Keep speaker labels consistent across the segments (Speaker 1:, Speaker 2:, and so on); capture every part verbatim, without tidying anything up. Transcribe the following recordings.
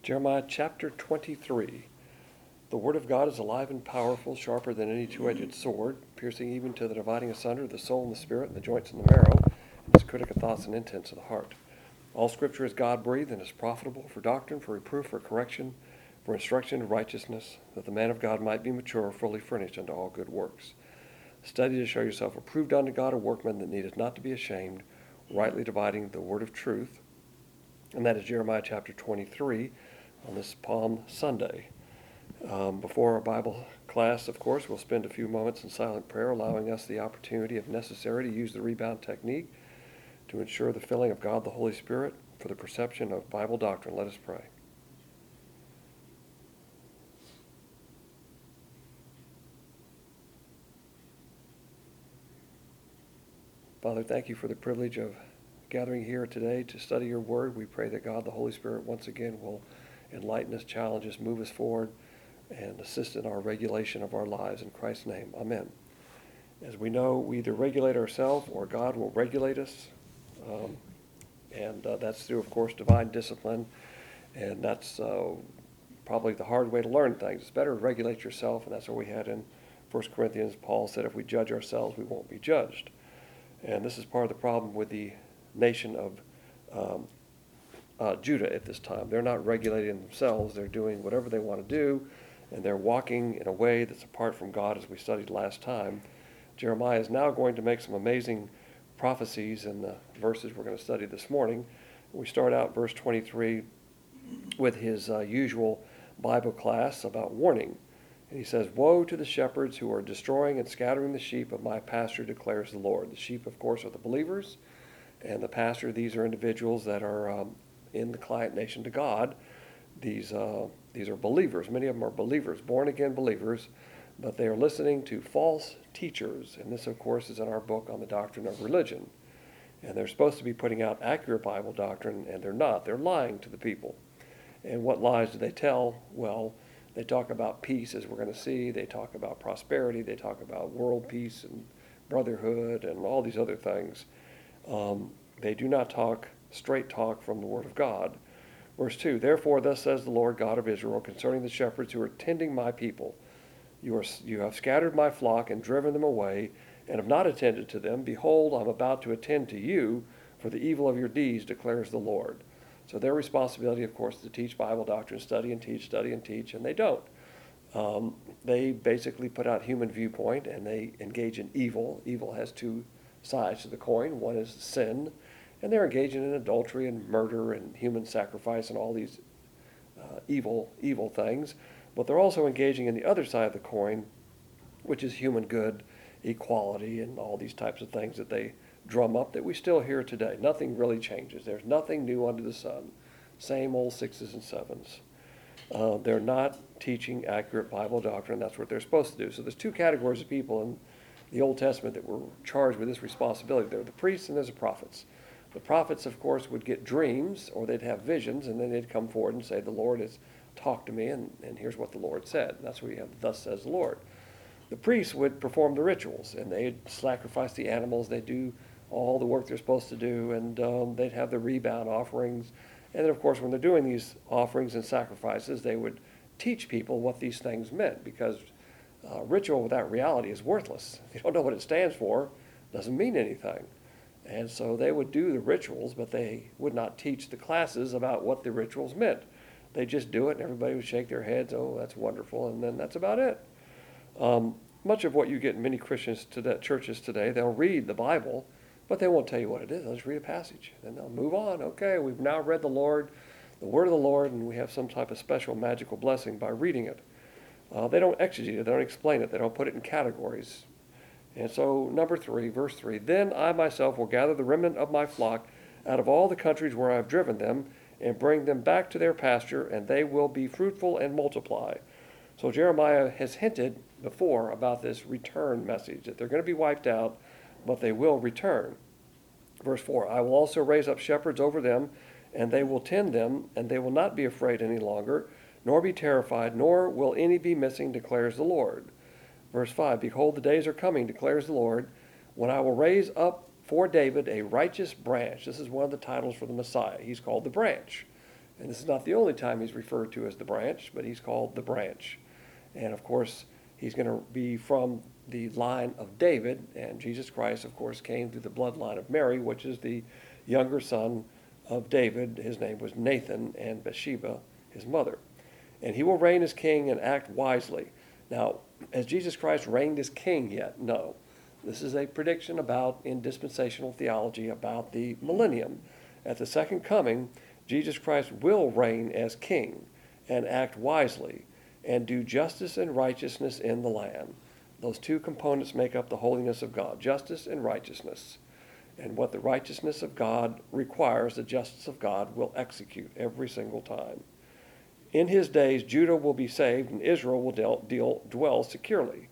Speaker 1: Jeremiah chapter twenty-three. The word of God is alive and powerful, sharper than any two-edged sword, piercing even to the dividing asunder of the soul and the spirit, and the joints and the marrow, and is critic of thoughts and intents of the heart. All Scripture is God-breathed and is profitable for doctrine, for reproof, for correction, for instruction in righteousness, that the man of God might be mature, fully furnished unto all good works. Study to show yourself approved unto God, a workman that needeth not to be ashamed, rightly dividing the word of truth. And that is Jeremiah chapter twenty-three on this Palm Sunday. Um, before our Bible class, of course, we'll spend a few moments in silent prayer, allowing us the opportunity, if necessary, to use the rebound technique to ensure the filling of God the Holy Spirit for the perception of Bible doctrine. Let us pray. Father, thank you for the privilege of gathering here today to study your word. We pray that God the Holy Spirit once again will enlighten us, challenge us, move us forward, and assist in our regulation of our lives. In Christ's name, amen. As we know, we either regulate ourselves or God will regulate us. Um, and uh, that's through, of course, divine discipline. And that's uh, probably the hard way to learn things. It's better to regulate yourself, and that's what we had in First Corinthians. Paul said, if we judge ourselves, we won't be judged. And this is part of the problem with the nation of um, uh, Judah at this time. They're not regulating themselves. They're doing whatever they want to do, and they're walking in a way that's apart from God, as we studied last time. Jeremiah is now going to make some amazing prophecies in the verses we're going to study this morning. We start out verse twenty-three with his uh, usual Bible class about warning. And he says, "Woe to the shepherds who are destroying and scattering the sheep of my pasture, declares the Lord." The sheep, of course, are the believers, and the pasture, these are individuals that are um, in the client nation to God. These uh, these are believers. Many of them are believers, born-again believers, but they are listening to false teachers. And this, of course, is in our book on the doctrine of religion. And they're supposed to be putting out accurate Bible doctrine, and they're not. They're lying to the people. And what lies do they tell? Well, they talk about peace, as we're going to see. They talk about prosperity. They talk about world peace and brotherhood and all these other things. Um, they do not talk straight talk from the Word of God. Verse two, "Therefore thus says the Lord God of Israel concerning the shepherds who are tending my people. You, are, you have scattered my flock and driven them away, and have not attended to them. Behold, I'm about to attend to you for the evil of your deeds, declares the Lord." So their responsibility, of course, is to teach Bible doctrine, study and teach, study and teach, and they don't. Um, they basically put out human viewpoint, and they engage in evil. Evil has two sides to the coin. One is sin, and they're engaging in adultery and murder and human sacrifice and all these uh, evil, evil things. But they're also engaging in the other side of the coin, which is human good, equality, and all these types of things that they drum up that we still hear today. Nothing really changes. There's nothing new under the sun. Same old sixes and sevens. Uh, they're not teaching accurate Bible doctrine. That's what they're supposed to do. So there's two categories of people in the Old Testament that were charged with this responsibility. There are the priests and there's the prophets. The prophets, of course, would get dreams or they'd have visions, and then they'd come forward and say, the Lord has talked to me, and, and here's what the Lord said. And that's what we have, thus says the Lord. The priests would perform the rituals, and they'd sacrifice the animals. They'd do all the work they're supposed to do, and um, they'd have the rebound offerings. And then, of course, when they're doing these offerings and sacrifices, they would teach people what these things meant, because uh, ritual without reality is worthless. If you don't know what it stands for, it doesn't mean anything. And so they would do the rituals, but they would not teach the classes about what the rituals meant. They just do it, and everybody would shake their heads, oh, that's wonderful, and then that's about it. Um, much of what you get in many Christians today, churches today, they'll read the Bible, but they won't tell you what it is. They'll just read a passage. Then they'll move on. Okay, we've now read the Lord, the Word of the Lord, and we have some type of special magical blessing by reading it. Uh, they don't exegete it. They don't explain it. They don't put it in categories. And so, number three, verse three, "Then I myself will gather the remnant of my flock out of all the countries where I have driven them, and bring them back to their pasture, and they will be fruitful and multiply." So Jeremiah has hinted before about this return message, that they're going to be wiped out, but they will return. Verse four, "I will also raise up shepherds over them, and they will tend them, and they will not be afraid any longer, nor be terrified, nor will any be missing, declares the Lord." Verse five, "Behold, the days are coming, declares the Lord, when I will raise up for David a righteous branch." This is one of the titles for the Messiah. He's called the branch. And this is not the only time he's referred to as the branch, but he's called the branch. And of course, he's going to be from the line of David, and Jesus Christ, of course, came through the bloodline of Mary, which is the younger son of David. His name was Nathan, and Bathsheba, his mother. And he will reign as king and act wisely. Now, has Jesus Christ reigned as king yet? No. This is a prediction about, in dispensational theology, about the millennium. At the second coming, Jesus Christ will reign as king and act wisely and do justice and righteousness in the land. Those two components make up the holiness of God, justice and righteousness. And what the righteousness of God requires, the justice of God will execute every single time. In his days, Judah will be saved and Israel will deal, deal, dwell securely.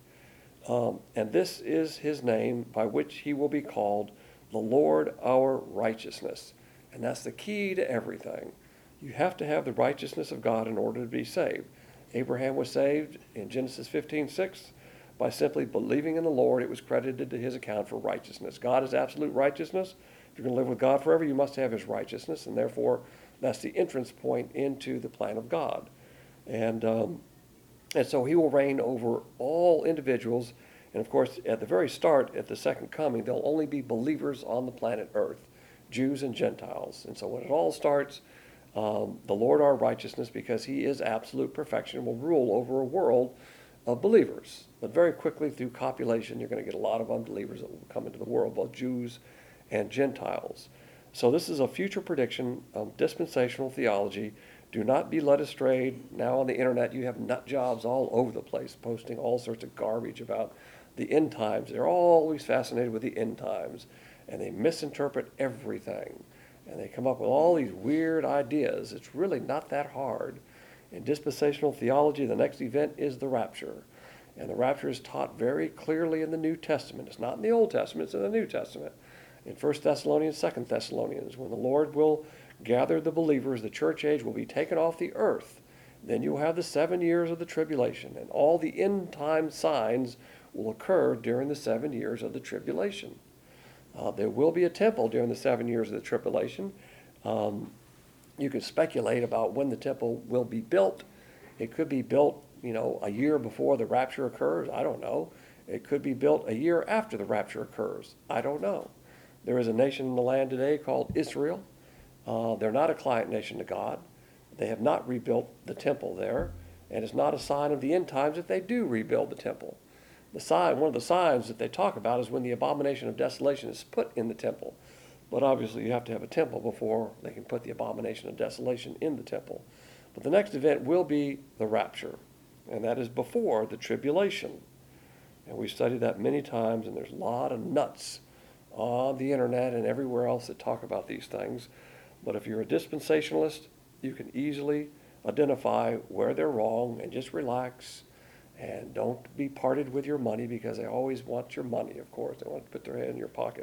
Speaker 1: Um, and this is his name by which he will be called the Lord our righteousness. And that's the key to everything. You have to have the righteousness of God in order to be saved. Abraham was saved in Genesis fifteen six by simply believing in the Lord. It was credited to his account for righteousness. God is absolute righteousness. If you're going to live with God forever, you must have his righteousness, and therefore that's the entrance point into the plan of God. And, um, and so he will reign over all individuals. And of course, at the very start, at the second coming, there'll only be believers on the planet Earth, Jews and Gentiles. And so when it all starts, um, the Lord our righteousness, because he is absolute perfection, will rule over a world of believers. But very quickly through copulation, you're going to get a lot of unbelievers that will come into the world, both Jews and Gentiles. So this is a future prediction of dispensational theology. Do not be led astray. Now on the internet, you have nut jobs all over the place, posting all sorts of garbage about the end times. They're always fascinated with the end times, and they misinterpret everything. And they come up with all these weird ideas. It's really not that hard. In dispensational theology, the next event is the rapture. And the rapture is taught very clearly in the New Testament. It's not in the Old Testament, it's in the New Testament. In First Thessalonians, Second Thessalonians, when the Lord will gather the believers, the church age will be taken off the earth. Then you'll have the seven years of the tribulation, and all the end time signs will occur during the seven years of the tribulation. Uh, there will be a temple during the seven years of the tribulation. Um, you can speculate about when the temple will be built. It could be built, you know, a year before the rapture occurs. I don't know. It could be built a year after the rapture occurs. I don't know. There is a nation in the land today called Israel. Uh, they're not a client nation to God. They have not rebuilt the temple there, and it's not a sign of the end times if they do rebuild the temple. The sign, one of the signs that they talk about is when the abomination of desolation is put in the temple. But obviously you have to have a temple before they can put the abomination of desolation in the temple. But the next event will be the rapture, and that is before the tribulation. And we studied that many times, and there's a lot of nuts on the internet and everywhere else that talk about these things. But if you're a dispensationalist, you can easily identify where they're wrong and just relax and don't be parted with your money, because they always want your money, of course. They want to put their hand in your pocket.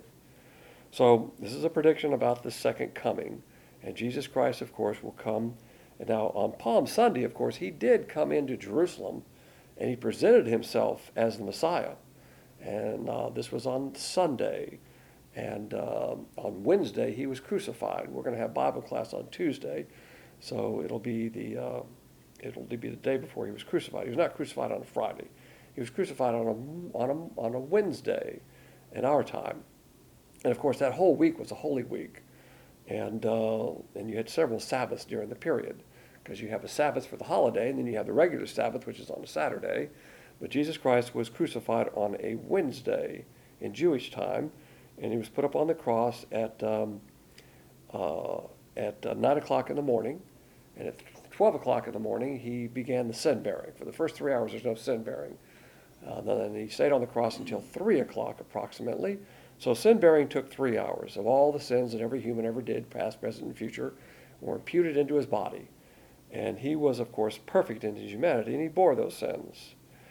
Speaker 1: So this is a prediction about the second coming. And Jesus Christ, of course, will come. And now on Palm Sunday, of course, he did come into Jerusalem and he presented himself as the Messiah. And uh, this was on Sunday. And uh, on Wednesday, he was crucified. We're going to have Bible class on Tuesday, so it'll be the uh, it'll be the day before he was crucified. He was not crucified on a Friday. He was crucified on a on a on a Wednesday, in our time. And of course, that whole week was a holy week, and uh, and you had several Sabbaths during the period, because you have a Sabbath for the holiday, and then you have the regular Sabbath, which is on a Saturday. But Jesus Christ was crucified on a Wednesday in Jewish time. And he was put up on the cross at um, uh, at uh, nine o'clock in the morning, and at twelve o'clock in the morning he began the sin bearing. For the first three hours, there's no sin bearing. Uh, then he stayed on the cross until three o'clock approximately. So sin bearing took three hours. Of all the sins that every human ever did, past, present, and future, were imputed into his body, and he was, of course, perfect in his humanity, and he bore those sins.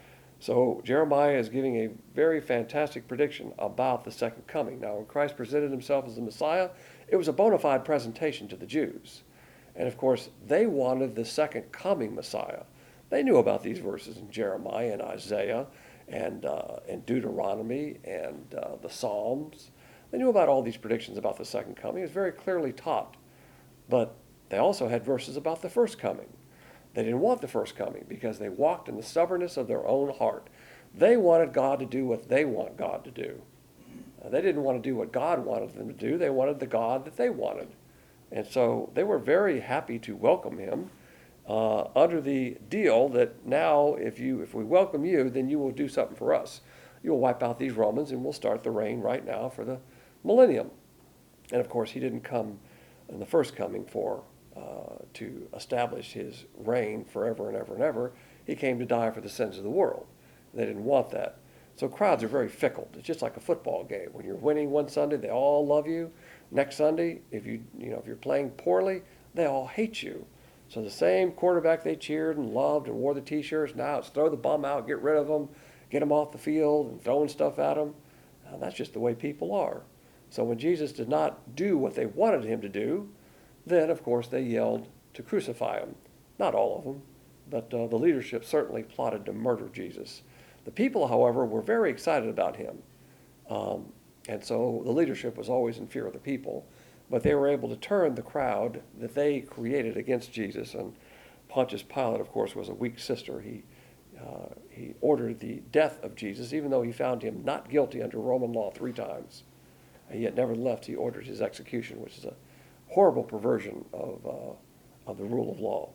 Speaker 1: So Jeremiah is giving a very fantastic prediction about the second coming. Now, when Christ presented himself as the Messiah, it was a bona fide presentation to the Jews. And of course, they wanted the second coming Messiah. They knew about these verses in Jeremiah and Isaiah and, uh, and Deuteronomy and uh, the Psalms. They knew about all these predictions about the second coming. It was very clearly taught. But They also had verses about the first coming. They didn't want the first coming because they walked in the stubbornness of their own heart. They wanted God to do what they want God to do. Uh, they didn't want to do what God wanted them to do. They wanted the God that they wanted. And so they were very happy to welcome him uh, under the deal that now if you if we welcome you, then you will do something for us. You will wipe out these Romans and we'll start the reign right now for the millennium. And of course, he didn't come in the first coming for uh, to establish his reign forever and ever and ever. He came to die for the sins of the world. They didn't want that. So crowds are very fickle. It's just like a football game. When you're winning one Sunday, they all love you. Next Sunday, if you you know if you're playing poorly, they all hate you. So the same quarterback they cheered and loved and wore the T-shirts, now it's throw the bum out, get rid of them, get them off the field and throwing stuff at them. Now, that's just the way people are. So when Jesus did not do what they wanted him to do, then of course they yelled to crucify him. Not all of them, but uh, the leadership certainly plotted to murder Jesus. The people, however, were very excited about him. Um, and so the leadership was always in fear of the people. But they were able to turn the crowd that they created against Jesus. And Pontius Pilate, of course, was a weak sister. He, uh, he ordered the death of Jesus, even though he found him not guilty under Roman law three times. And yet, nevertheless, he ordered his execution, which is a horrible perversion of, uh, of the rule of law.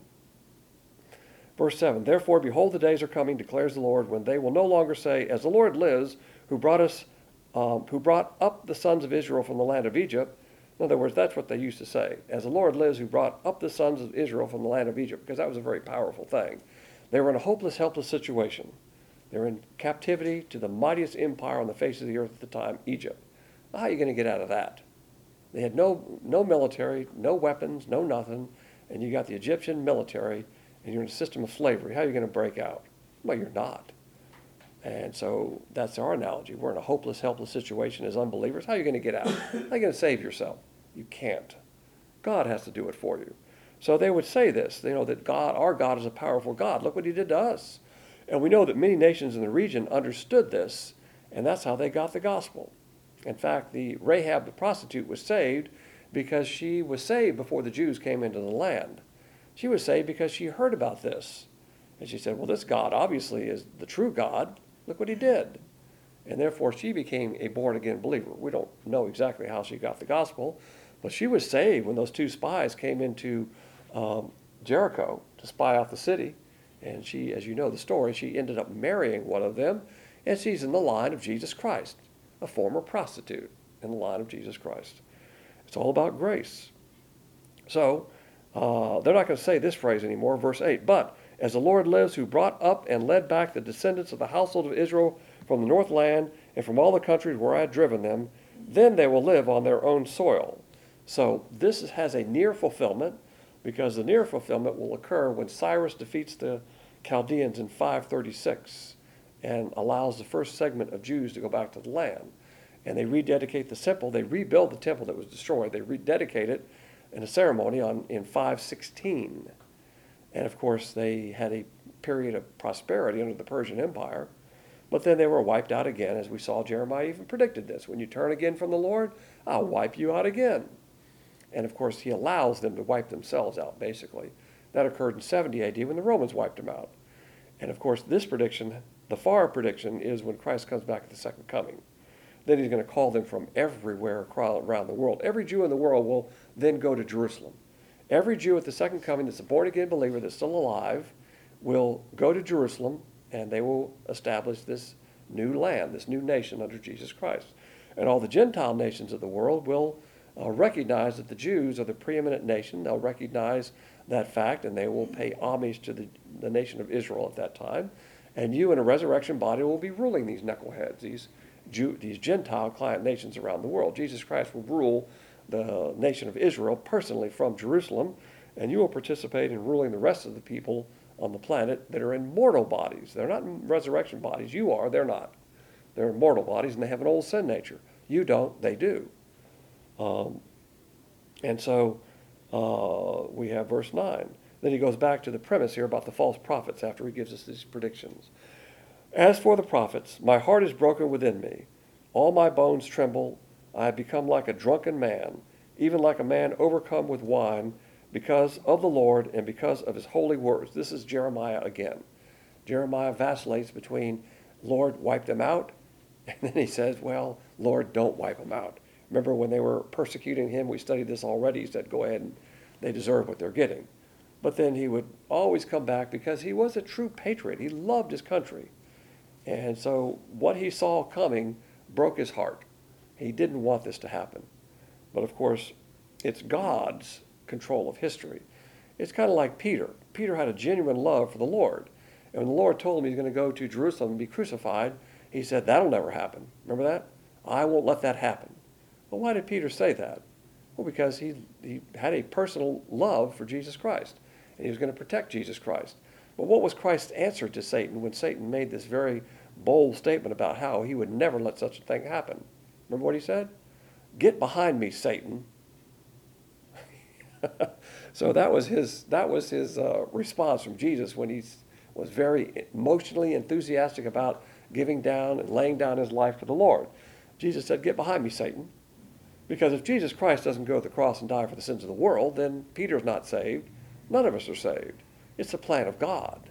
Speaker 1: Verse seven, therefore, behold, the days are coming, declares the Lord, when they will no longer say, as the Lord lives, who brought us, um, who brought up the sons of Israel from the land of Egypt. In other words, that's what they used to say. As the Lord lives, who brought up the sons of Israel from the land of Egypt, because that was a very powerful thing. They were in a hopeless, helpless situation. They were in captivity to the mightiest empire on the face of the earth at the time, Egypt. How are you going to get out of that? They had no, no military, no weapons, no nothing, and you got the Egyptian military, and you're in a system of slavery. How are you going to break out? Well, you're not. And so that's our analogy. We're in a hopeless, helpless situation as unbelievers. How are you going to get out? How are you going to save yourself? You can't. God has to do it for you. So they would say this, you know, that God, our God is a powerful God. Look what he did to us. And we know that many nations in the region understood this, and that's how they got the gospel. In fact, the Rahab the prostitute was saved because she was saved before the Jews came into the land. She was saved because she heard about this. And she said, well, this God obviously is the true God. Look what he did. And therefore, she became a born-again believer. We don't know exactly how she got the gospel, but she was saved when those two spies came into um, Jericho to spy out the city. And she, as you know the story, she ended up marrying one of them, and she's in the line of Jesus Christ, a former prostitute in the line of Jesus Christ. It's all about grace. So, uh, they're not going to say this phrase anymore, verse eight, but as the Lord lives, who brought up and led back the descendants of the household of Israel from the north land and from all the countries where I had driven them, then they will live on their own soil. So this has a near fulfillment, because the near fulfillment will occur when Cyrus defeats the Chaldeans in five thirty-six and allows the first segment of Jews to go back to the land. And they rededicate the temple. They rebuild the temple that was destroyed. They rededicate it in a ceremony on in five sixteen. And of course, they had a period of prosperity under the Persian Empire, but then they were wiped out again, as we saw Jeremiah even predicted this. When you turn again from the Lord, I'll wipe you out again. And of course, he allows them to wipe themselves out, basically. That occurred in seventy A D when the Romans wiped them out. And of course, this prediction, the far prediction, is when Christ comes back at the second coming. Then he's going to call them from everywhere around the world. Every Jew in the world will then go to Jerusalem. Every Jew at the second coming that's a born-again believer that's still alive will go to Jerusalem, and they will establish this new land, this new nation under Jesus Christ. And all the Gentile nations of the world will uh, recognize that the Jews are the preeminent nation. They'll recognize that fact, and they will pay homage to the, the nation of Israel at that time. And you in a resurrection body will be ruling these knuckleheads, these, Jew, these Gentile client nations around the world. Jesus Christ will rule the nation of Israel personally from Jerusalem, and you will participate in ruling the rest of the people on the planet that are in mortal bodies. They're not in resurrection bodies. You are, they're not. They're in mortal bodies, and they have an old sin nature. You don't, they do. Um, and so uh, we have verse nine. Then he goes back to the premise here about the false prophets after he gives us these predictions. As for the prophets, my heart is broken within me. All my bones tremble. I have become like a drunken man, even like a man overcome with wine. because of the Lord and because of his holy words. This is Jeremiah again. Jeremiah vacillates between, Lord, wipe them out, and then he says, well, Lord, don't wipe them out. Remember when they were persecuting him, we studied this already, he said, go ahead, and they deserve what they're getting. But then he would always come back because he was a true patriot. He loved his country. And so what he saw coming broke his heart. He didn't want this to happen. But of course, it's God's control of history. It's kind of like Peter. Peter had a genuine love for the Lord. And when the Lord told him he's going to go to Jerusalem and be crucified, he said, that'll never happen. Remember that? I won't let that happen. Well, why did Peter say that? Well, because he, he had a personal love for Jesus Christ. And he was going to protect Jesus Christ. But what was Christ's answer to Satan when Satan made this very bold statement about how he would never let such a thing happen? Remember what he said? Get behind me, Satan. So that was his, that was his uh, response from Jesus when he was very emotionally enthusiastic about giving down and laying down his life for the Lord. Jesus said, get behind me, Satan. Because if Jesus Christ doesn't go to the cross and die for the sins of the world, then Peter's not saved. None of us are saved. It's the plan of God.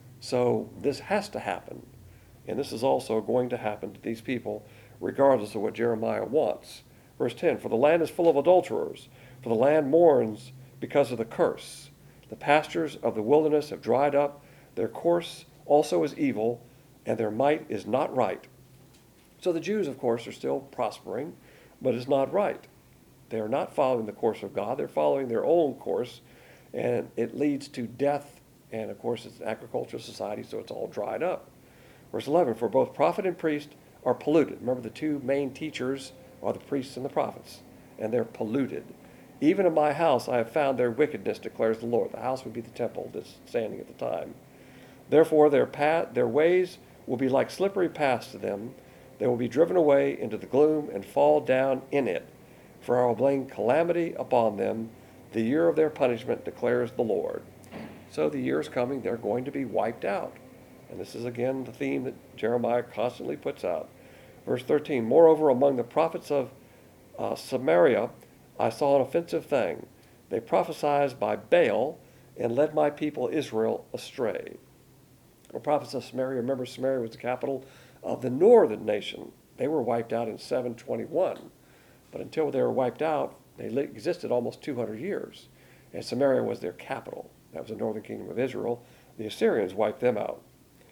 Speaker 1: So this has to happen. And this is also going to happen to these people, regardless of what Jeremiah wants. Verse ten, for the land is full of adulterers, for the land mourns because of the curse. The pastures of the wilderness have dried up, their course also is evil, and their might is not right. So the Jews, of course, are still prospering, but it's not right. They are not following the course of God. They're following their own course, and it leads to death. And, of course, it's an agricultural society, so it's all dried up. Verse eleven, for both prophet and priest are polluted. Remember, the two main teachers are the priests and the prophets, and they're polluted. Even in my house I have found their wickedness, declares the Lord. The house would be the temple that's standing at the time. Therefore their path, their ways will be like slippery paths to them. They will be driven away into the gloom and fall down in it. For I will bring calamity upon them. The year of their punishment, declares the Lord. So the year is coming. They're going to be wiped out. And this is again the theme that Jeremiah constantly puts out. Verse thirteen, moreover, among the prophets of uh, Samaria, I saw an offensive thing. They prophesied by Baal and led my people Israel astray. The prophets of Samaria, remember Samaria was the capital of the northern nation. They were wiped out in seven twenty-one. But until they were wiped out, they existed almost two hundred years. And Samaria was their capital. That was the northern kingdom of Israel. The Assyrians wiped them out.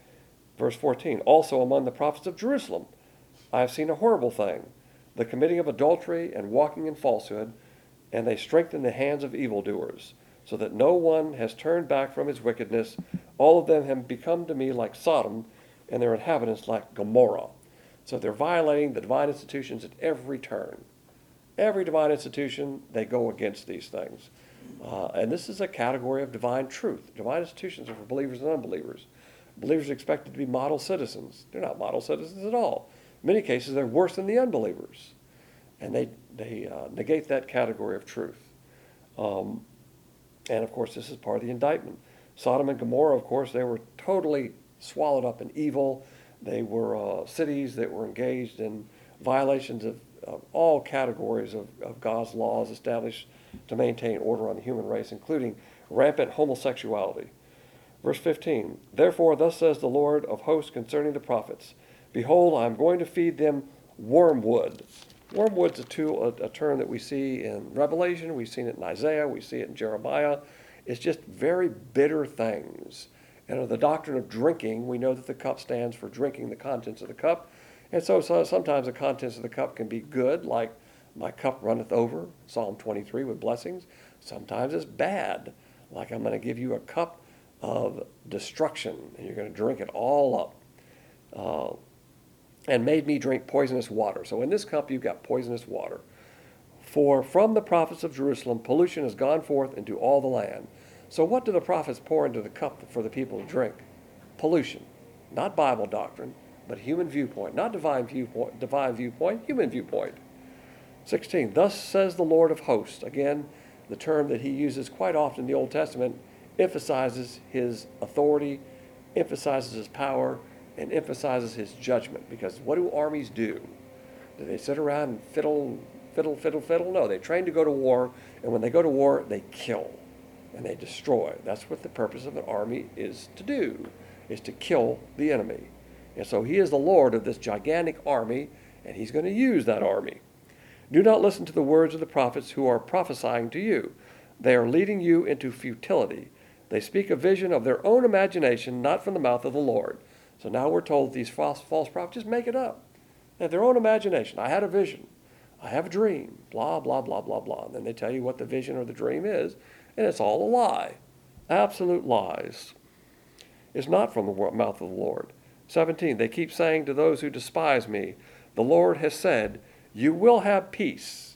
Speaker 1: Verse fourteen, also among the prophets of Jerusalem, I have seen a horrible thing, the committing of adultery and walking in falsehood, and they strengthen the hands of evildoers, so that no one has turned back from his wickedness. All of them have become to me like Sodom, and their inhabitants like Gomorrah. So they're violating the divine institutions at every turn. Every divine institution, they go against these things. Uh, and this is a category of divine truth. Divine institutions are for believers and unbelievers. Believers are expected to be model citizens. They're not model citizens at all. In many cases, they're worse than the unbelievers. And they, they uh, negate that category of truth. Um, and, of course, this is part of the indictment. Sodom and Gomorrah, of course, they were totally swallowed up in evil. They were uh, cities that were engaged in violations of, of all categories of, of God's laws established to maintain order on the human race, including rampant homosexuality. Verse fifteen, therefore thus says the Lord of hosts concerning the prophets, behold, I am going to feed them wormwood. Wormwood's a, tool, a, a term that we see in Revelation. We've seen it in Isaiah. We see it in Jeremiah. It's just very bitter things. And of the doctrine of drinking, we know that the cup stands for drinking the contents of the cup. And so, so sometimes the contents of the cup can be good, like my cup runneth over, Psalm twenty-three, with blessings. Sometimes it's bad, like I'm going to give you a cup of destruction, and you're going to drink it all up. Uh, and made me drink poisonous water. So in this cup you've got poisonous water. For from the prophets of Jerusalem pollution has gone forth into all the land. So what do the prophets pour into the cup for the people to drink? Pollution. Not Bible doctrine, but human viewpoint. Not divine viewpoint, divine viewpoint, human viewpoint. sixteen, thus says the Lord of hosts. Again, the term that he uses quite often in the Old Testament emphasizes his authority, emphasizes his power, and emphasizes his judgment. Because what do armies do? Do they sit around and fiddle, fiddle, fiddle, fiddle? No, they train to go to war, and when they go to war, they kill. and they destroy. That's what the purpose of an army is to do, is to kill the enemy. And so he is the Lord of this gigantic army, and he's going to use that army. Do not listen to the words of the prophets who are prophesying to you. They are leading you into futility. They speak a vision of their own imagination, not from the mouth of the Lord. So now we're told these false, false prophets just make it up. They have their own imagination. I had a vision. I have a dream. Blah, blah, blah, blah, blah. And then they tell you what the vision or the dream is, and it's all a lie. Absolute lies. It's not from the mouth of the Lord. seventeen, they keep saying to those who despise me, the Lord has said, you will have peace.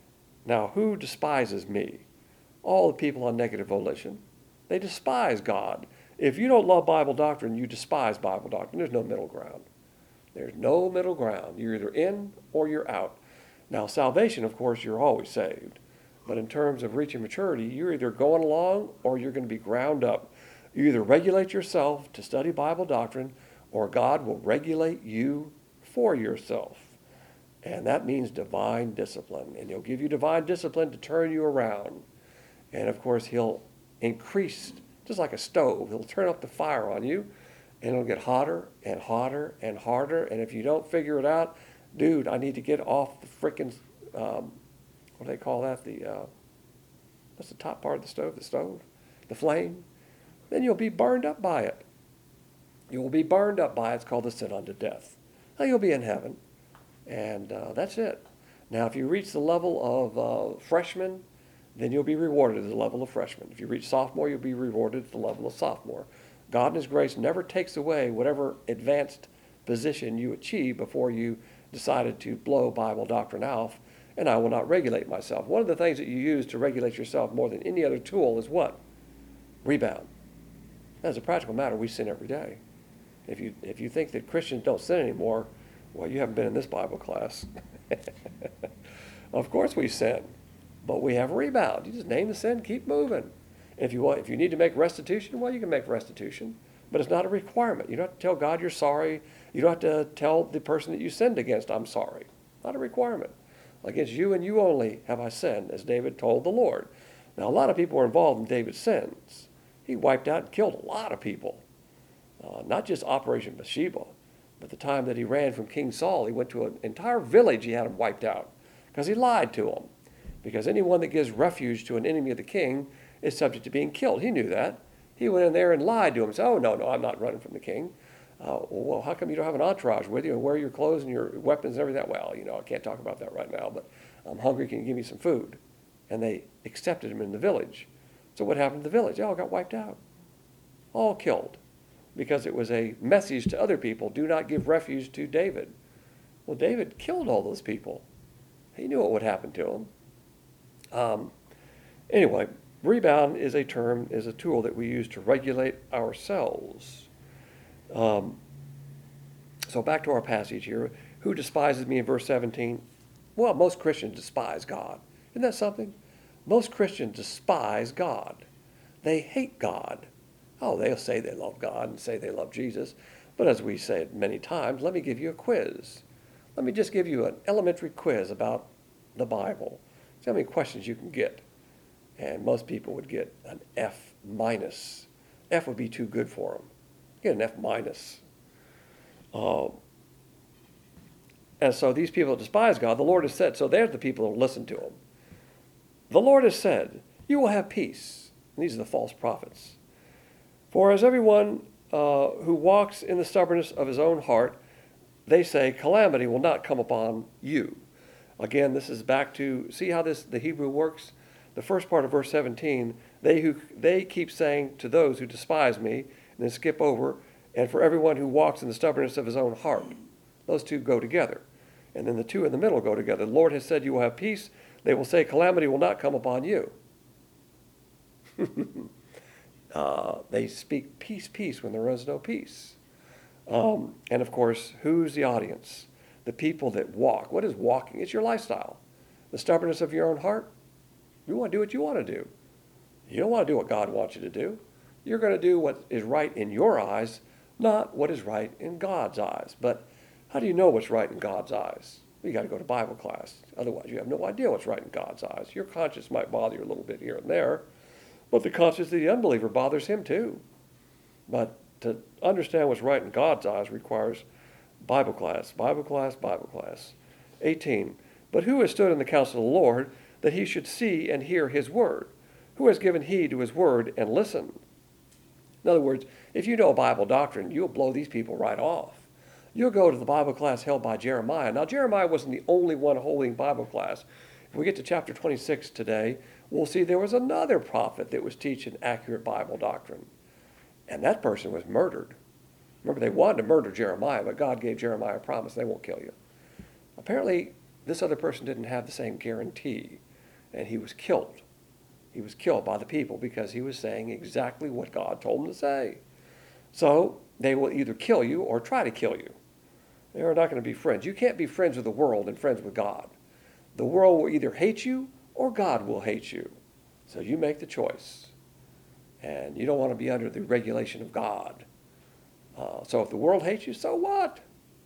Speaker 1: Now, who despises me? All the people on negative volition. They despise God. If you don't love Bible doctrine, you despise Bible doctrine. There's no middle ground. There's no middle ground. You're either in or you're out. Now, salvation, of course, you're always saved. But in terms of reaching maturity, you're either going along or you're going to be ground up. You either regulate yourself to study Bible doctrine, or God will regulate you for yourself. And that means divine discipline. And he'll give you divine discipline to turn you around. And of course, he'll increase, just like a stove, he'll turn up the fire on you, and it'll get hotter and hotter and harder. And if you don't figure it out, dude, I need to get off the frickin', um, what do they call that? The, uh, what's the top part of the stove? The stove? The flame? Then you'll be burned up by it. You will be burned up by it. It's called the sin unto death. Now you'll be in heaven. And uh, that's it. Now, if you reach the level of uh, freshman, then you'll be rewarded at the level of freshman. If you reach sophomore, you'll be rewarded at the level of sophomore. God in his grace never takes away whatever advanced position you achieve before you decided to blow Bible doctrine off, and I will not regulate myself. One of the things that you use to regulate yourself more than any other tool is what? Rebound. As a practical matter, we sin every day. If you, if you think that Christians don't sin anymore, well, you haven't been in this Bible class. Of course we sin, but we have a rebound. You just name the sin, keep moving. If you want, if you need to make restitution, well, you can make restitution, but it's not a requirement. You don't have to tell God you're sorry. You don't have to tell the person that you sinned against, I'm sorry. Not a requirement. Against you and you only have I sinned, as David told the Lord. Now, a lot of people were involved in David's sins. He wiped out and killed a lot of people, uh, not just Operation Bathsheba. But the time that he ran from King Saul, he went to an entire village he had him wiped out because he lied to him. Because anyone that gives refuge to an enemy of the king is subject to being killed. He knew that. He went in there and lied to him and said, oh, no, no, I'm not running from the king. Uh, well, how come you don't have an entourage with you and wear your clothes and your weapons and everything? Well, you know, I can't talk about that right now, but I'm hungry. Can you give me some food? And they accepted him in the village. So what happened to the village? They all got wiped out. All killed. Because it was a message to other people, do not give refuge to David. Well, David killed all those people. He knew what would happen to him. Um, anyway, rebound is a term, is a tool that we use to regulate ourselves. Um, so back to our passage here. Who despises me in verse seventeen? Well, most Christians despise God. Isn't that something? Most Christians despise God. They hate God. Oh, they'll say they love God and say they love Jesus. But as we said many times, let me give you a quiz. Let me just give you an elementary quiz about the Bible. See how many questions you can get. And most people would get an F minus. F would be too good for them. Get an F minus. Uh, and so these people despise God. The Lord has said, so they're the people who listen to him. The Lord has said, you will have peace. And these are the false prophets. For as everyone uh, who walks in the stubbornness of his own heart, they say, calamity will not come upon you. Again, this is back to, see how this the Hebrew works? The first part of verse seventeen, they who they keep saying to those who despise me, and then skip over, and for everyone who walks in the stubbornness of his own heart. Those two go together. And then the two in the middle go together. The Lord has said you will have peace. They will say calamity will not come upon you. Uh, they speak peace, peace when there is no peace. Um, and of course, who's the audience? The people that walk. What is walking? It's your lifestyle. The stubbornness of your own heart. You want to do what you want to do. You don't want to do what God wants you to do. You're going to do what is right in your eyes, not what is right in God's eyes. But how do you know what's right in God's eyes? Well, you got to go to Bible class. Otherwise, you have no idea what's right in God's eyes. Your conscience might bother you a little bit here and there. But the conscience of the unbeliever bothers him too. But to understand what's right in God's eyes requires Bible class, Bible class, Bible class. eighteen. But who has stood in the counsel of the Lord, that he should see and hear his word? Who has given heed to his word and listened? In other words, if you know Bible doctrine, you'll blow these people right off. You'll go to the Bible class held by Jeremiah. Now, Jeremiah wasn't the only one holding Bible class. If we get to chapter twenty-six today, we'll see there was another prophet that was teaching accurate Bible doctrine. And that person was murdered. Remember, they wanted to murder Jeremiah, but God gave Jeremiah a promise, they won't kill you. Apparently, this other person didn't have the same guarantee, and he was killed. He was killed by the people because he was saying exactly what God told him to say. So they will either kill you or try to kill you. They are not going to be friends. You can't be friends with the world and friends with God. The world will either hate you or God will hate you. So you make the choice. And you don't want to be under the regulation of God. Uh, so if the world hates you, so what?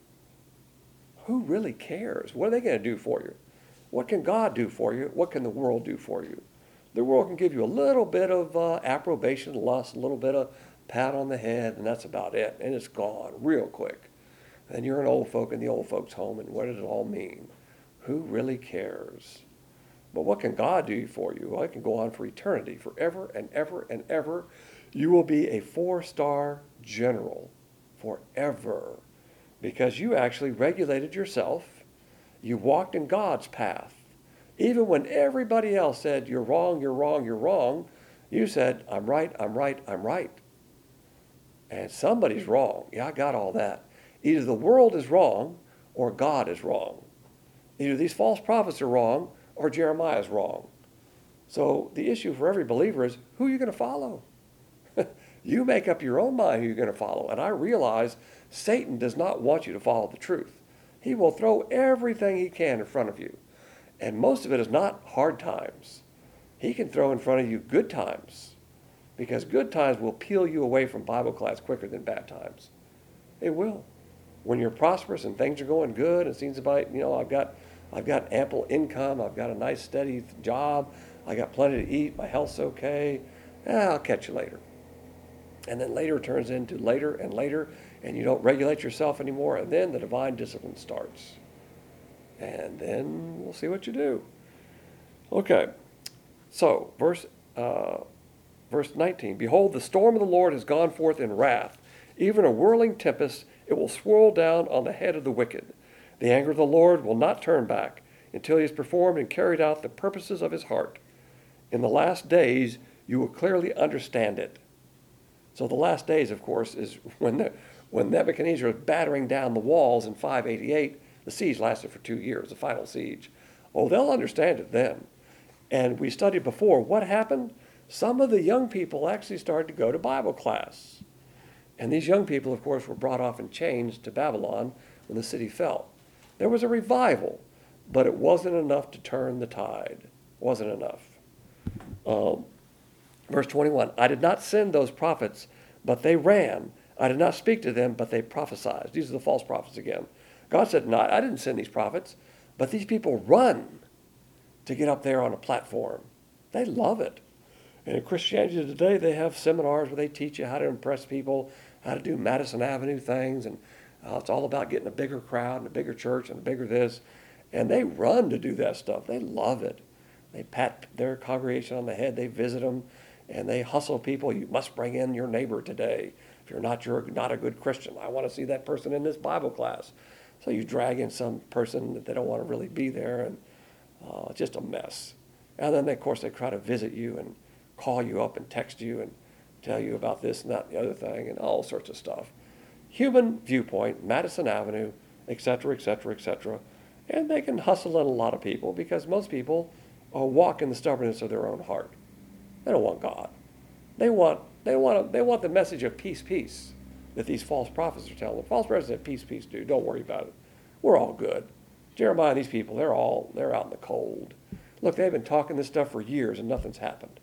Speaker 1: Who really cares? What are they going to do for you? What can God do for you? What can the world do for you? The world can give you a little bit of uh, approbation, lust, a little bit of pat on the head, and that's about it. And it's gone real quick. And you're an old folk in the old folks' home, and what does it all mean? Who really cares? But what can God do for you? Well, it can go on for eternity, forever and ever and ever. You will be a four-star general forever because you actually regulated yourself. You walked in God's path. Even when everybody else said, you're wrong, you're wrong, you're wrong, you said, I'm right, I'm right, I'm right. And somebody's wrong. Yeah, I got all that. Either the world is wrong or God is wrong. Either these false prophets are wrong or Jeremiah is wrong. So the issue for every believer is, who are you going to follow? You make up your own mind who you're going to follow. And I realize Satan does not want you to follow the truth. He will throw everything he can in front of you. And most of it is not hard times. He can throw in front of you good times, because good times will peel you away from Bible class quicker than bad times. It will. When you're prosperous and things are going good, it seems like, you know, I've got I've got ample income, I've got a nice steady job, I got plenty to eat, my health's okay, eh, I'll catch you later. And then later turns into later and later, and you don't regulate yourself anymore, and then the divine discipline starts. And then we'll see what you do. Okay, so verse uh, verse nineteen, behold, the storm of the Lord has gone forth in wrath, even a whirling tempest, it will swirl down on the head of the wicked. The anger of the Lord will not turn back until he has performed and carried out the purposes of his heart. In the last days, you will clearly understand it. So the last days, of course, is when the, when Nebuchadnezzar was battering down the walls in five eighty-eight. The siege lasted for two years, the final siege. Oh, they'll understand it then. And we studied before, what happened? Some of the young people actually started to go to Bible class. And these young people, of course, were brought off in chains to Babylon when the city fell. There was a revival, but it wasn't enough to turn the tide. It wasn't enough. Um, verse twenty-one, I did not send those prophets, but they ran. I did not speak to them, but they prophesied. These are the false prophets again. God said, no, I didn't send these prophets, but these people run to get up there on a platform. They love it. And in Christianity today, they have seminars where they teach you how to impress people, how to do Madison Avenue things, and uh, it's all about getting a bigger crowd and a bigger church and a bigger this. And they run to do that stuff. They love it. They pat their congregation on the head. They visit them, and they hustle people. You must bring in your neighbor today. If you're not, you're not a good Christian. I want to see that person in this Bible class. So you drag in some person that they don't want to really be there, and uh, it's just a mess. And then, they, of course, they try to visit you and call you up and text you and tell you about this and that and the other thing and all sorts of stuff. Human viewpoint, Madison Avenue, et cetera, et cetera, et cetera. And they can hustle in a lot of people because most people uh, walk in the stubbornness of their own heart. They don't want God. They want they want they want the message of peace, peace that these false prophets are telling them. False prophets say, peace, peace, dude. Don't worry about it. We're all good. Jeremiah and these people, they're all they're out in the cold. Look, they've been talking this stuff for years and nothing's happened.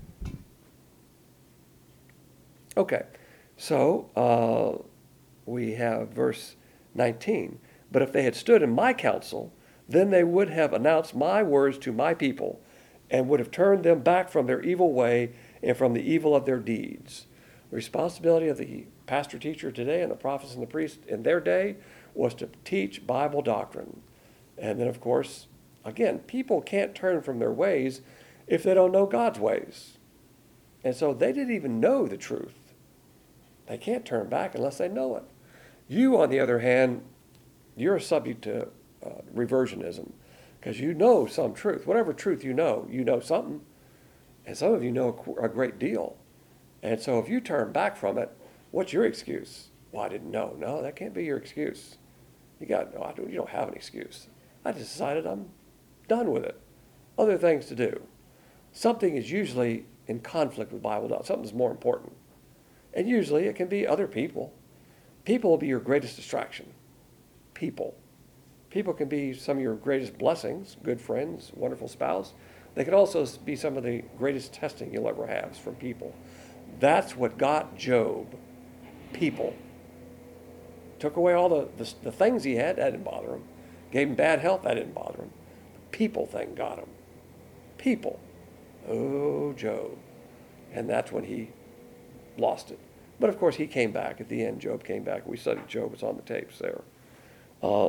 Speaker 1: Okay, so uh, we have verse nineteen. But if they had stood in my counsel, then they would have announced my words to my people and would have turned them back from their evil way and from the evil of their deeds. The responsibility of the pastor teacher today and the prophets and the priests in their day was to teach Bible doctrine. And then, of course, again, people can't turn from their ways if they don't know God's ways. And so they didn't even know the truth. They can't turn back unless they know it. You, on the other hand, you're subject to uh, reversionism because you know some truth. Whatever truth you know, you know something. And some of you know a great deal. And so if you turn back from it, what's your excuse? Well, I didn't know. No, that can't be your excuse. You got, no, I don't, you don't have an excuse. I just decided I'm done with it. Other things to do. Something is usually in conflict with Bible doctrine. Something's more important. And usually it can be other people. People will be your greatest distraction. People. People can be some of your greatest blessings, good friends, wonderful spouse. They can also be some of the greatest testing you'll ever have from people. That's what got Job. People. Took away all the, the, the things he had, that didn't bother him. Gave him bad health, that didn't bother him. The people thing got him. People. Oh, Job. And that's when he lost it. But of course he came back. At the end, Job came back. We studied Job. It's on the tapes there. Uh,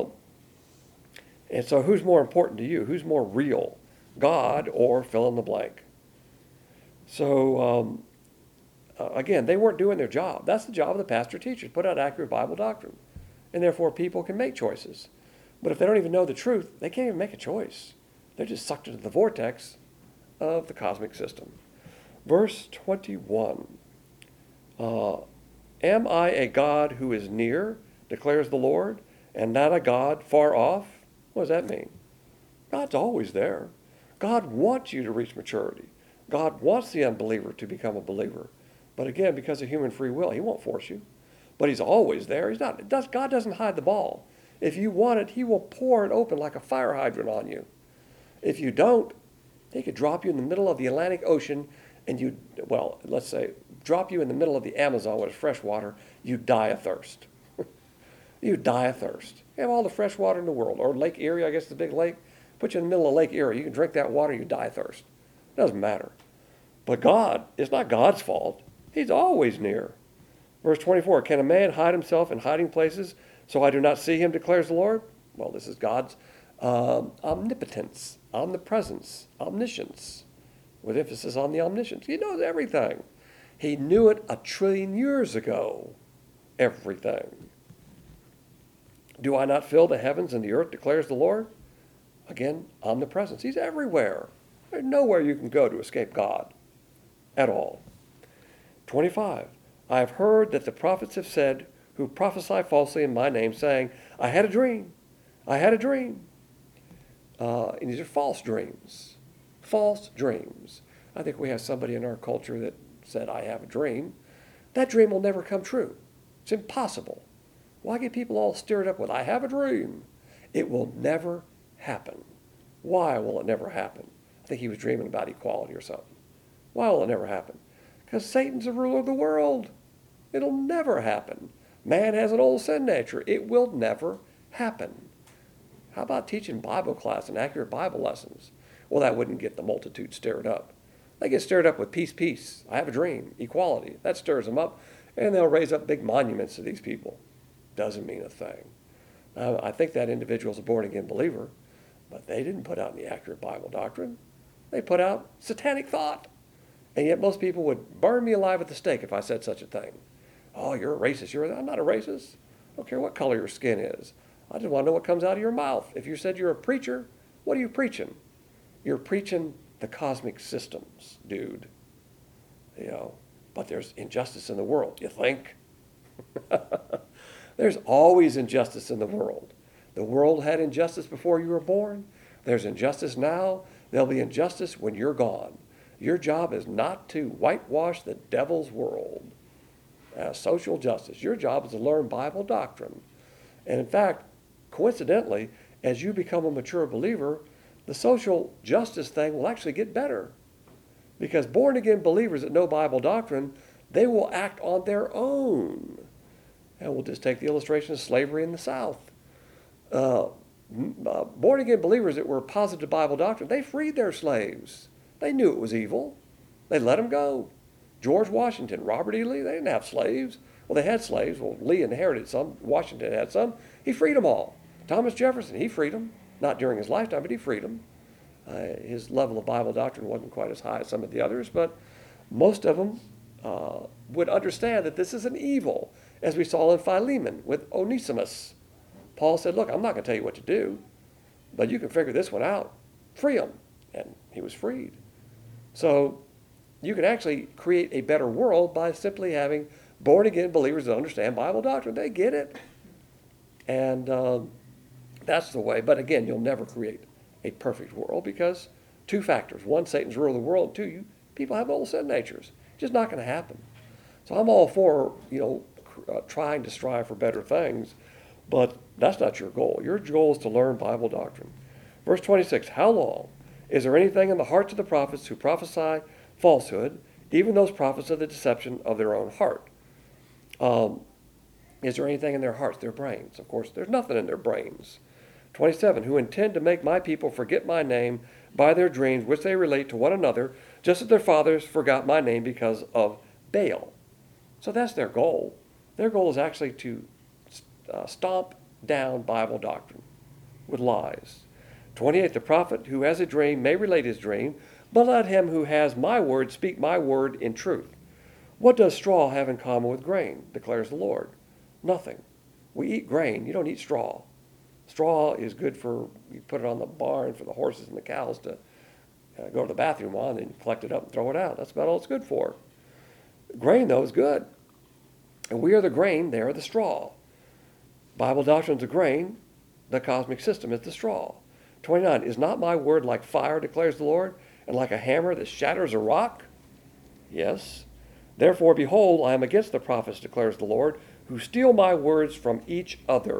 Speaker 1: and so who's more important to you? Who's more real? God or fill in the blank? So um, uh, again, they weren't doing their job. That's the job of the pastor teacher, to put out accurate Bible doctrine. And therefore people can make choices. But if they don't even know the truth, they can't even make a choice. They're just sucked into the vortex of the cosmic system. Verse twenty-one. Uh, Am I a God who is near, declares the Lord, and not a God far off? What does that mean? God's always there. God wants you to reach maturity. God wants the unbeliever to become a believer. But again, because of human free will, he won't force you. But he's always there. He's not, does, God doesn't hide the ball. If you want it, he will pour it open like a fire hydrant on you. If you don't, he could drop you in the middle of the Atlantic Ocean and you, well, let's say, drop you in the middle of the Amazon where it's fresh water, you die of thirst. You die of thirst. You have all the fresh water in the world. Or Lake Erie, I guess it's a big lake. Put you in the middle of Lake Erie. You can drink that water, you die of thirst. It doesn't matter. But God, it's not God's fault. He's always near. Verse twenty-four, can a man hide himself in hiding places so I do not see him, declares the Lord? Well, this is God's um, omnipotence, omnipresence, omniscience, with emphasis on the omniscience. He knows everything. He knew it a trillion years ago. Everything. Do I not fill the heavens and the earth, declares the Lord? Again, omnipresence. He's everywhere. There's nowhere you can go to escape God at all. twenty-five. I have heard that the prophets have said, who prophesy falsely in my name, saying, I had a dream. I had a dream. Uh, and these are false dreams. False dreams. I think we have somebody in our culture that said, I have a dream. That dream will never come true. It's impossible. Why get people all stirred up with, I have a dream? It will never happen. Why will it never happen? I think he was dreaming about equality or something. Why will it never happen? Because Satan's the ruler of the world. It'll never happen. Man has an old sin nature. It will never happen. How about teaching Bible class and accurate Bible lessons? Well, that wouldn't get the multitude stirred up. They get stirred up with peace, peace. I have a dream, equality. That stirs them up, and they'll raise up big monuments to these people. Doesn't mean a thing. Uh, I think that individual's a born-again believer, but they didn't put out any accurate Bible doctrine. They put out satanic thought. And yet most people would burn me alive at the stake if I said such a thing. Oh, you're a racist. You're a, I'm not a racist. I don't care what color your skin is. I just want to know what comes out of your mouth. If you said you're a preacher, what are you preaching? You're preaching the cosmic systems, dude. You know, but there's injustice in the world, you think? There's always injustice in the world. The world had injustice before you were born. There's injustice now. There'll be injustice when you're gone. Your job is not to whitewash the devil's world. Uh, social justice. Your job is to learn Bible doctrine. And in fact, coincidentally, as you become a mature believer, the social justice thing will actually get better. Because born-again believers that know Bible doctrine, they will act on their own. And we'll just take the illustration of slavery in the South. Uh, uh, born-again believers that were positive to Bible doctrine, they freed their slaves. They knew it was evil. They let them go. George Washington, Robert E. Lee, they didn't have slaves. Well, they had slaves. Well, Lee inherited some. Washington had some. He freed them all. Thomas Jefferson, he freed them. Not during his lifetime, but he freed them. Uh, his level of Bible doctrine wasn't quite as high as some of the others, but most of them uh, would understand that this is an evil, as we saw in Philemon with Onesimus. Paul said, look, I'm not going to tell you what to do, but you can figure this one out. Free him. And he was freed. So you can actually create a better world by simply having born-again believers that understand Bible doctrine. They get it. And um, that's the way. But again, you'll never create a perfect world because two factors. One, Satan's rule of the world. Two, you people have old sin natures. It's just not going to happen. So I'm all for, you know, uh, trying to strive for better things, but that's not your goal. Your goal is to learn Bible doctrine. Verse twenty-six, how long? Is there anything in the hearts of the prophets who prophesy falsehood, even those prophets of the deception of their own heart? Um, is there anything in their hearts, their brains? Of course, there's nothing in their brains. twenty-seven, who intend to make my people forget my name by their dreams, which they relate to one another, just as their fathers forgot my name because of Baal. So that's their goal. Their goal is actually to uh, stomp down Bible doctrine with lies. twenty-eight, the prophet who has a dream may relate his dream, but let him who has my word speak my word in truth. What does straw have in common with grain, declares the Lord? Nothing. We eat grain. You don't eat straw. Straw is good for, you put it on the barn for the horses and the cows to uh, go to the bathroom on and collect it up and throw it out. That's about all it's good for. Grain, though, is good. And we are the grain, they are the straw. Bible doctrine is the grain, the cosmic system is the straw. twenty-nine, is not my word like fire, declares the Lord, and like a hammer that shatters a rock? Yes. Therefore, behold, I am against the prophets, declares the Lord, who steal my words from each other.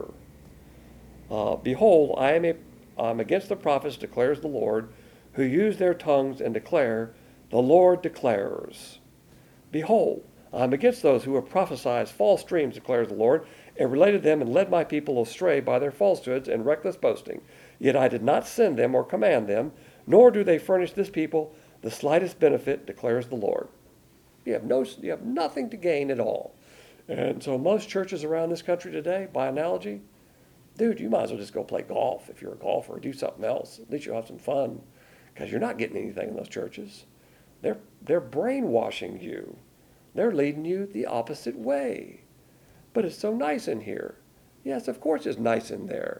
Speaker 1: Uh, behold, I am a, I'm against the prophets, declares the Lord, who use their tongues and declare, the Lord declares. Behold, I am against those who have prophesied false dreams, declares the Lord, and related them and led my people astray by their falsehoods and reckless boasting. Yet I did not send them or command them, nor do they furnish this people the slightest benefit, declares the Lord. You have no, you have nothing to gain at all. And so most churches around this country today, by analogy, dude, you might as well just go play golf if you're a golfer, or do something else. At least you'll have some fun, because you're not getting anything in those churches. They're, they're brainwashing you. They're leading you the opposite way. But it's so nice in here. Yes, of course it's nice in there.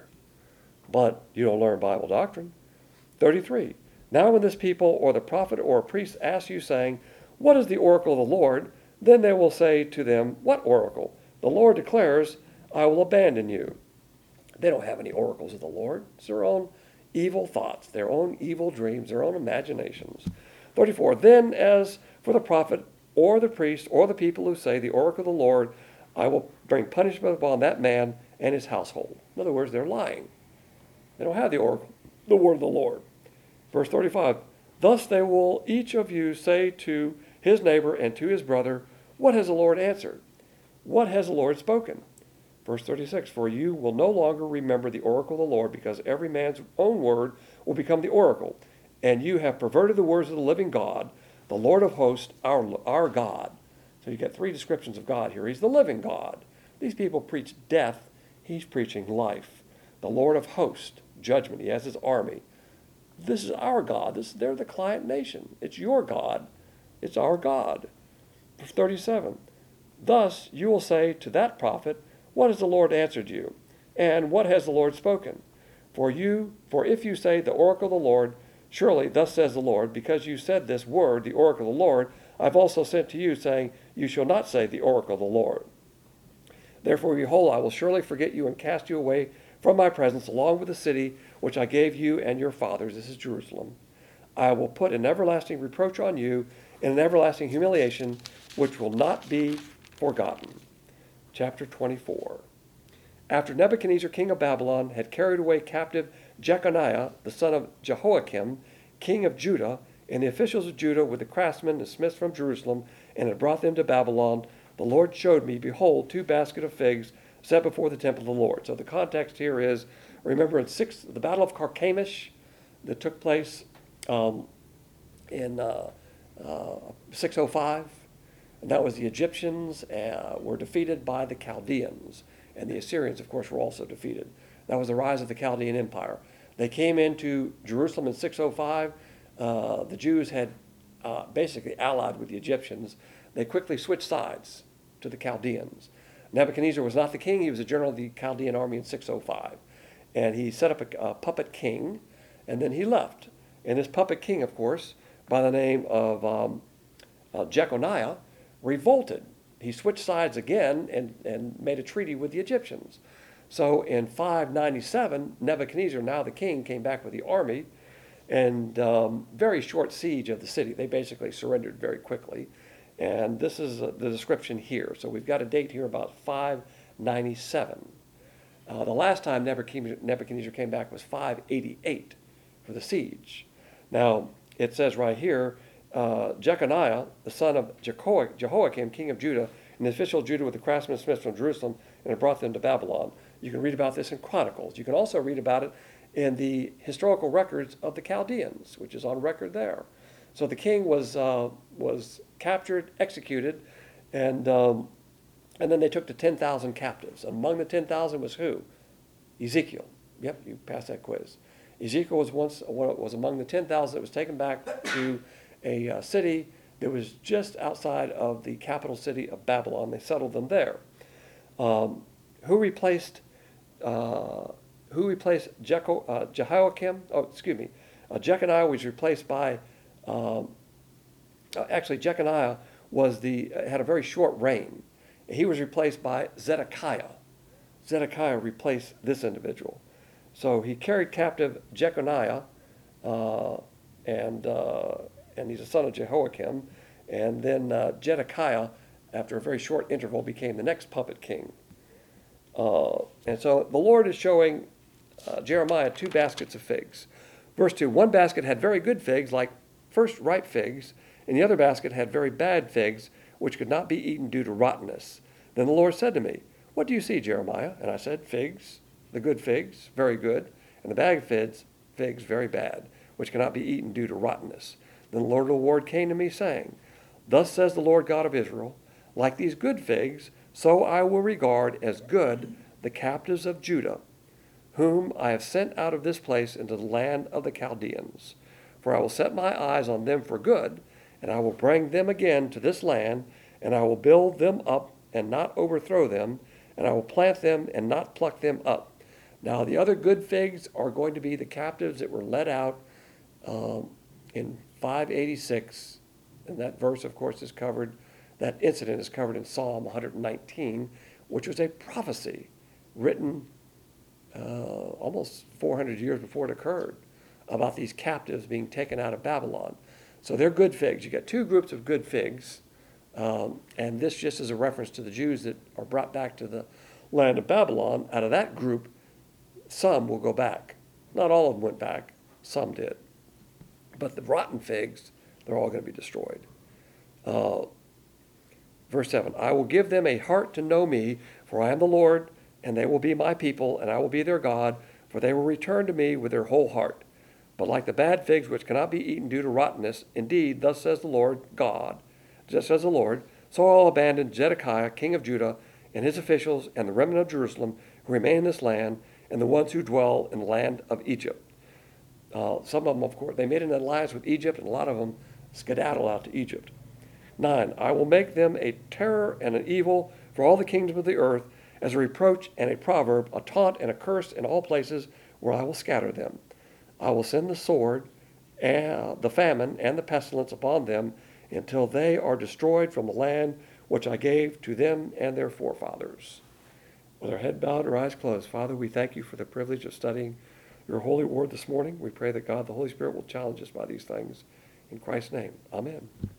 Speaker 1: But you don't learn Bible doctrine. thirty-three. Now when this people or the prophet or a priest asks you, saying, what is the oracle of the Lord? Then they will say to them, what oracle? The Lord declares, I will abandon you. They don't have any oracles of the Lord. It's their own evil thoughts, their own evil dreams, their own imaginations. thirty-four. Then as for the prophet or the priest or the people who say, the oracle of the Lord, I will bring punishment upon that man and his household. In other words, they're lying. They don't have the oracle, the word of the Lord. Verse thirty-five, thus they will each of you say to his neighbor and to his brother, what has the Lord answered? What has the Lord spoken? Verse thirty-six, for you will no longer remember the oracle of the Lord, because every man's own word will become the oracle. And you have perverted the words of the living God, the Lord of hosts, our, our God. So you get three descriptions of God here. He's the living God. These people preach death. He's preaching life. The Lord of hosts, judgment. He has his army. This is our God. This, they're the client nation. It's your God. It's our God. Verse thirty-seven, thus you will say to that prophet, what has the Lord answered you? And what has the Lord spoken? For you, for if you say the oracle of the Lord, surely thus says the Lord, because you said this word, the oracle of the Lord, I've also sent to you, saying, you shall not say the oracle of the Lord. Therefore, behold, I will surely forget you and cast you away from my presence, along with the city which I gave you and your fathers. This is Jerusalem. I will put an everlasting reproach on you, and an everlasting humiliation, which will not be forgotten. Chapter twenty-four. After Nebuchadnezzar, king of Babylon, had carried away captive Jeconiah, the son of Jehoiakim, king of Judah, and the officials of Judah with the craftsmen and smiths from Jerusalem, and had brought them to Babylon, the Lord showed me, behold, two baskets of figs set before the temple of the Lord. So the context here is, remember in six, the Battle of Carchemish that took place um, in uh, uh, six oh five, And that was the Egyptians uh, were defeated by the Chaldeans. And the Assyrians, of course, were also defeated. That was the rise of the Chaldean Empire. They came into Jerusalem in six oh five. Uh, the Jews had uh, basically allied with the Egyptians. They quickly switched sides to the Chaldeans. Nebuchadnezzar was not the king. He was a general of the Chaldean army in six oh five. And he set up a, a puppet king, and then he left. And this puppet king, of course, by the name of um, uh, Jeconiah, revolted. He switched sides again and, and made a treaty with the Egyptians. So in five ninety-seven, Nebuchadnezzar, now the king, came back with the army, and um, very short siege of the city. They basically surrendered very quickly. And this is uh, the description here. So we've got a date here about five ninety-seven. Uh, the last time Nebuchadnezzar came back was five eighty-eight for the siege. Now, it says right here, uh, Jeconiah, the son of Jeho- Jehoiakim, king of Judah, and the official of Judah with the craftsmen and smiths from Jerusalem, and had brought them to Babylon. You can read about this in Chronicles. You can also read about it in the historical records of the Chaldeans, which is on record there. So the king was uh, was captured, executed, and um, and then they took the ten thousand captives. Among the ten thousand was who? Ezekiel. Yep, you passed that quiz. Ezekiel was once was among the ten thousand that was taken back to a uh, city that was just outside of the capital city of Babylon. They settled them there. Um, who replaced uh, who replaced Jeco, uh, Jehoiakim? Oh, excuse me. Uh, Jeconiah was replaced by. Um, uh, actually, Jeconiah was the uh, had a very short reign. He was replaced by Zedekiah. Zedekiah replaced this individual. So he carried captive Jeconiah, uh, and uh, and he's a son of Jehoiakim. And then uh, Zedekiah, after a very short interval, became the next puppet king. Uh, and so the Lord is showing uh, Jeremiah two baskets of figs. Verse two, one basket had very good figs, like first ripe figs, and the other basket had very bad figs, which could not be eaten due to rottenness. Then the Lord said to me, what do you see, Jeremiah? And I said, figs, the good figs, very good, and the bad figs, figs, very bad, which cannot be eaten due to rottenness. Then the Lord of the Lord came to me, saying, thus says the Lord God of Israel, like these good figs, so I will regard as good the captives of Judah, whom I have sent out of this place into the land of the Chaldeans. For I will set my eyes on them for good, and I will bring them again to this land, and I will build them up and not overthrow them, and I will plant them and not pluck them up. Now the other good figs are going to be the captives that were led out um, in five eighty-six, and that verse, of course, is covered, that incident is covered in Psalm one nineteen, which was a prophecy written uh, almost four hundred years before it occurred, about these captives being taken out of Babylon. So they're good figs. You got two groups of good figs, um, and this just is a reference to the Jews that are brought back to the land of Babylon. Out of that group, some will go back. Not all of them went back. Some did. But the rotten figs, they're all going to be destroyed. Uh, verse seven, I will give them a heart to know me, for I am the Lord, and they will be my people, and I will be their God, for they will return to me with their whole heart. But like the bad figs which cannot be eaten due to rottenness, indeed, thus says the Lord God, just says the Lord, so I'll abandon Zedekiah, king of Judah, and his officials, and the remnant of Jerusalem, who remain in this land, and the ones who dwell in the land of Egypt. Uh, some of them, of course, they made an alliance with Egypt, and a lot of them skedaddle out to Egypt. Nine, I will make them a terror and an evil for all the kingdoms of the earth, as a reproach and a proverb, a taunt and a curse in all places where I will scatter them. I will send the sword, and the famine, and the pestilence upon them until they are destroyed from the land which I gave to them and their forefathers. With our head bowed, our eyes closed, Father, we thank you for the privilege of studying your holy word this morning. We pray that God, the Holy Spirit, will challenge us by these things. In Christ's name, amen.